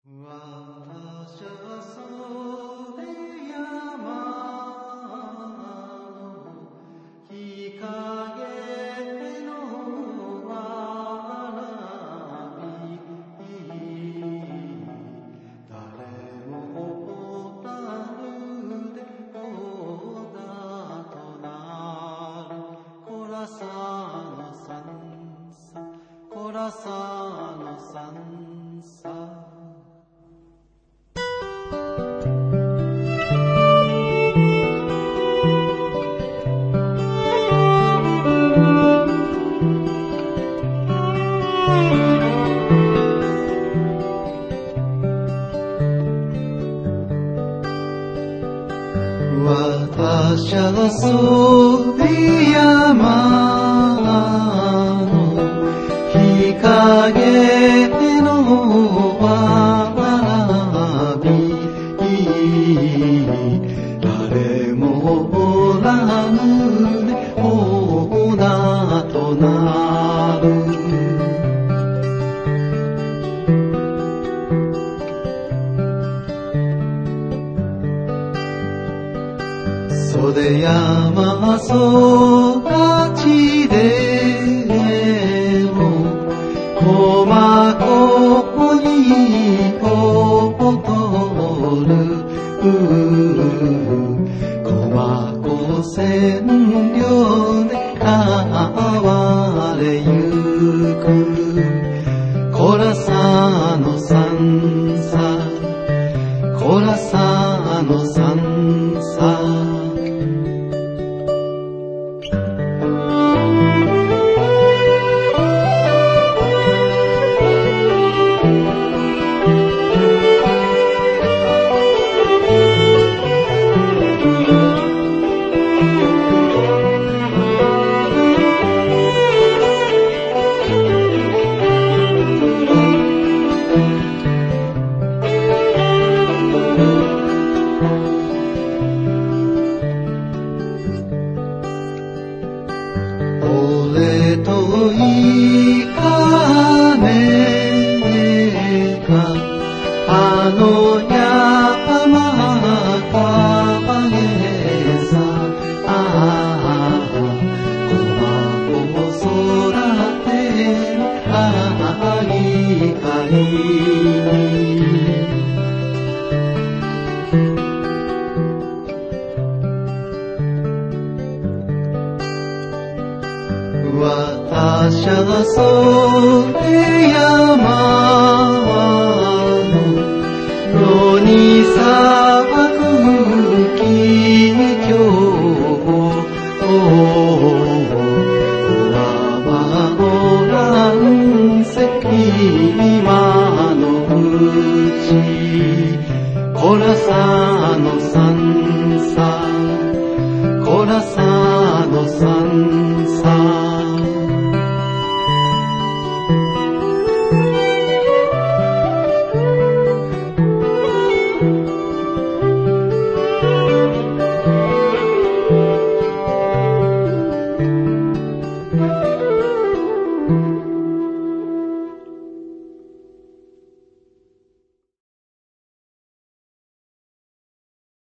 私はそれ山の日陰のわらび誰も小樽で小田となるコラサの三叉コラサの三叉私はそれ山の日陰のわらび誰もおらぬで大名となる袖山育ちでも駒子に踊る駒子千両で買われゆくコラサの三叉コラサの三叉俺といかねかあの山影さ駒子空で光に私はそれ山の野に咲く木々川の乱石今のうちコラサの三叉コラサの三叉